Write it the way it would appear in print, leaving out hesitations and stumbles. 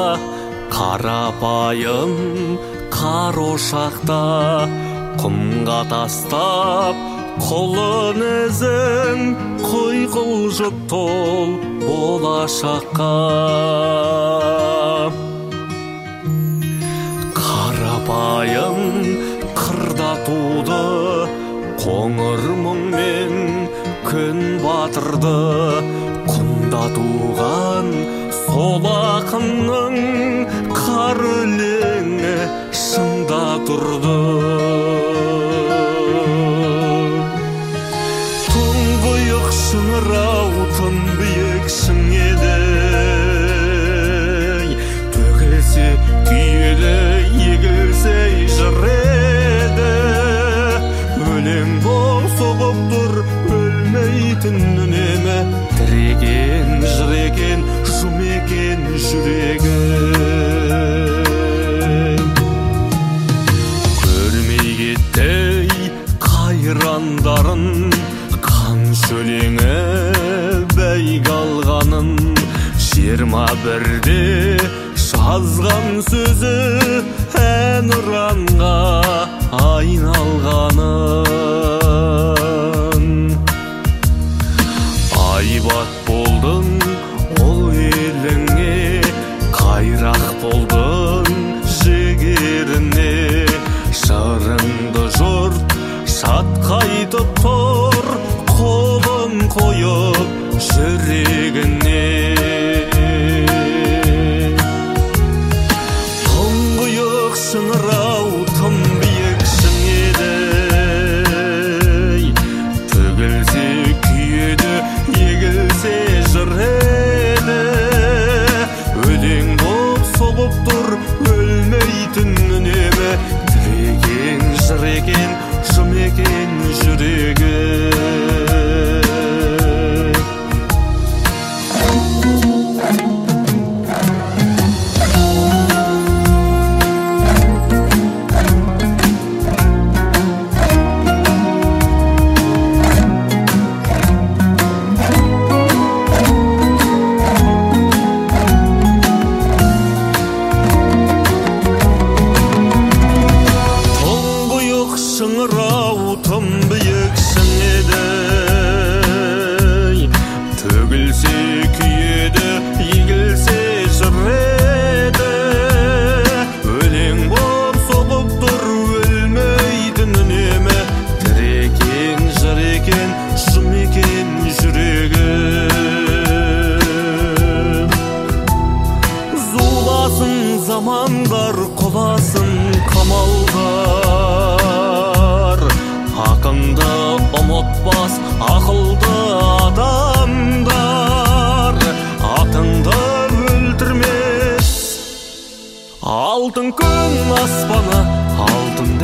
қарапайым қарошақта құмға тастап қолын ізін құйқылжып тол болашаққа. Қарапайым қырда туды қоңыр мұңмен күн батырды, құмда туған сол ақынның қар өлеңі шында тұрды. Тұңғиық шыңырау тым биік шың еді, төгілсе күйеді, егілсе жыр еді. Өлең бол соғып тұр өлмейтін үнемі, тіреген жыр екен, шум екен жүрегі. Көрмей кеттей қайрандарын, қан шөлеңі бәйге алғанын, 21-де жазған сөзі ән ұранға айналғанын. Айбат болдың ол еліңе, қайрақ болдың жігеріне. Жырыңды жұрт шатқайтып тұр, қолын қойып жүрегіне. Тұңғиық шыңырау тым биік шың еді, төгілсе күйеді, егілсе жыр еді. Өлең боп соғып тұр өлмейтін үнемі, тіреген жыр екен, шым екен жүрегі. Шыңырау тым биік шың еді, төгілсе күйеді, егілсе жыр еді. Өлең боп соғып тұр өлмейтін үнемі, тіреген жыр екен, шым екен жүрегі. Зуласын замандар, құласын қамалдар, ақынды ұмытпас ақылды адамдар. Атыңды өлтірмес алтын күн аспаны, алтын